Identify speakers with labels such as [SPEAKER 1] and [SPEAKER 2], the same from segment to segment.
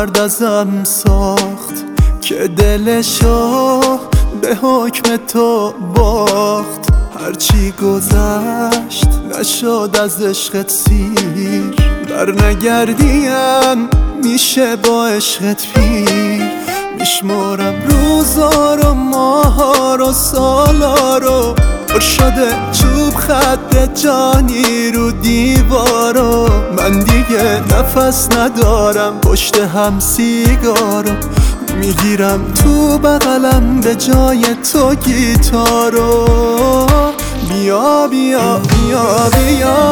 [SPEAKER 1] مرد ازم ساخت که دلشو به حکم تو باخت. هرچی گذشت نشد از عشقت سیر، بر نگردیم میشه با عشقت پیر. میشمارم روزا رو، ماها رو، سالا رو، پر شده چوب خط جانی رو دیوارو. من دیگه نفس ندارم پشت هم سیگارو، میگیرم تو بغلم به جای تو گیتارو. بیا بیا بیا بیا،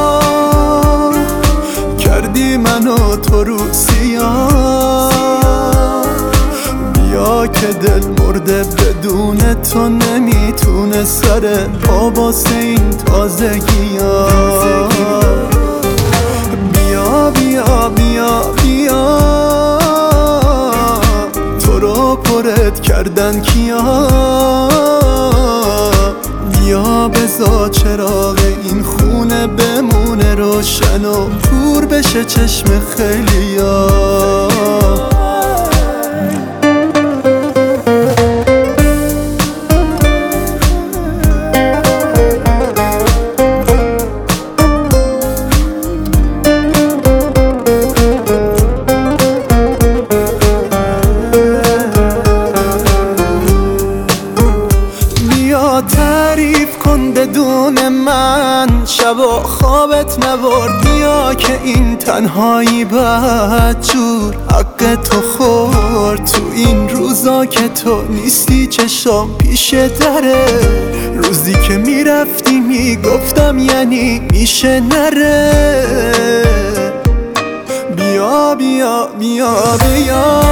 [SPEAKER 1] کردی منو تو رو سیاه. بیا که دل مرده بدون تو نمیتونه سر پا واسه این تازگی ها. بیا بیا بیا بیا، تو رو پرت کردن کیا. بیا بذار چراغ این خونه بمونه روشن و پور بشه چشم خیلیا. تعریف کن بدون من، شبا خوابت نبرد. بیا که این تنهایی بدجور حق تو خورد. تو این روزا که تو نیستی چشام پیش دره، روزی که میرفتی میگفتم یعنی میشه نره. بیا بیا بیا بیا،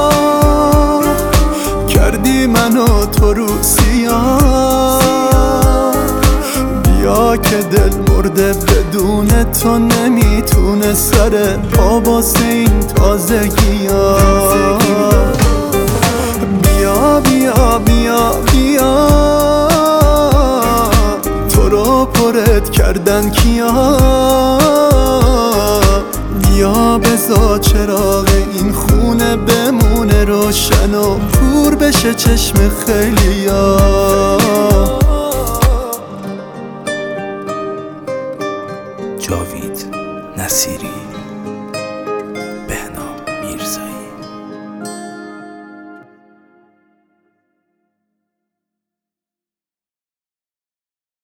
[SPEAKER 1] کردی منو تو رو سیاه. بیا که دل مرده بدون تو نمیتونه سر پا واسه این تازگی ها. بیا بیا بیا بیا، تو رو پرت کردن کیا. بیا بذار چراغ این خونه بمونه روشن و پور بشه چشم خیلیا.